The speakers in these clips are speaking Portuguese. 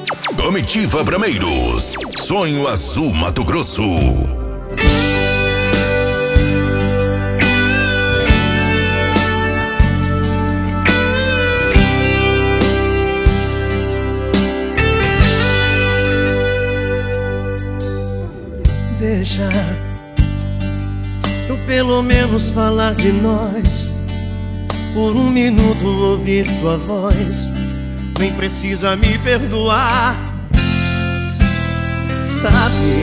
Comitiva Brameiros, Sonho Azul Mato Grosso. Deixa eu pelo menos falar de nós. Por um minuto ouvir tua voz. Nem precisa me perdoar. Sabe,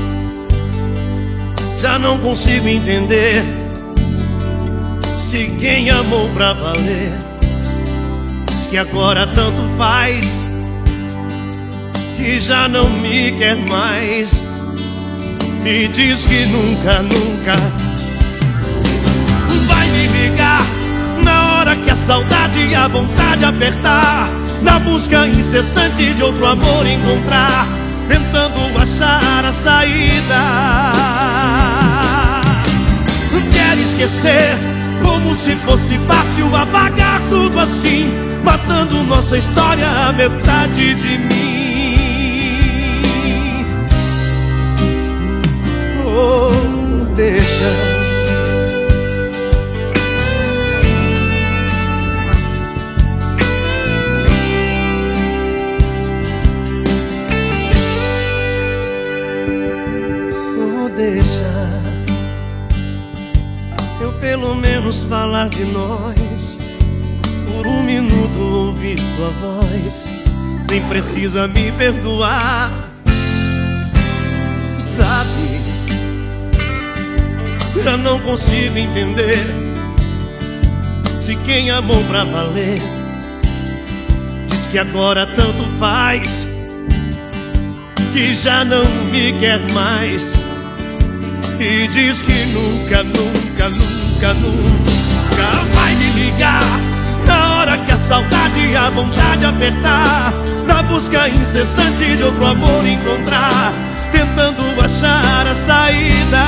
já não consigo entender se quem amou pra valer diz que agora tanto faz, que já não me quer mais, e diz que nunca, nunca vai me ligar na hora que a saudade e a vontade apertar, na busca incessante de outro amor encontrar, tentando achar a saída. Quer esquecer como se fosse fácil apagar tudo assim, matando nossa história, a metade de mim. Oh, deixa eu pelo menos falar de nós. Por um minuto ouvir tua voz. Nem precisa me perdoar. Sabe, já não consigo entender se quem amou pra valer diz que agora tanto faz, que já não me quer mais, e diz que nunca, nunca, nunca, nunca vai me ligar na hora que a saudade e a vontade apertar, na busca incessante de outro amor encontrar, tentando achar a saída.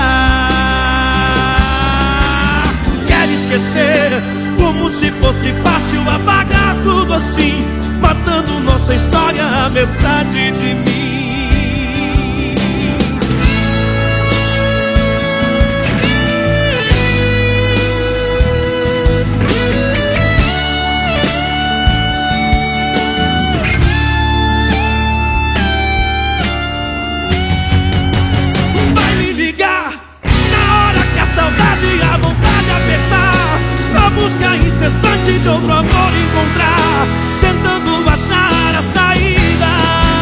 Quer esquecer como se fosse fácil apagar tudo assim, matando nossa história, a metade de mim. Busca incessante de outro amor encontrar, tentando achar a saída.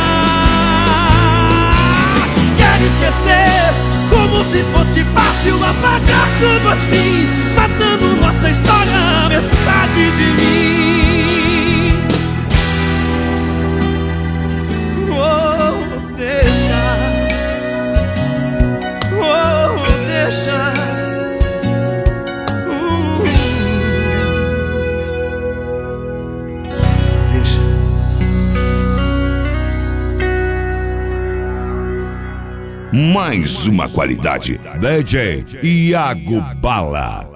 Quer esquecer como se fosse fácil apagar tudo assim, matando nossa história, a metade de mim. Oh, deixa. Oh, deixa. Mais uma qualidade. DJ Iago Bala.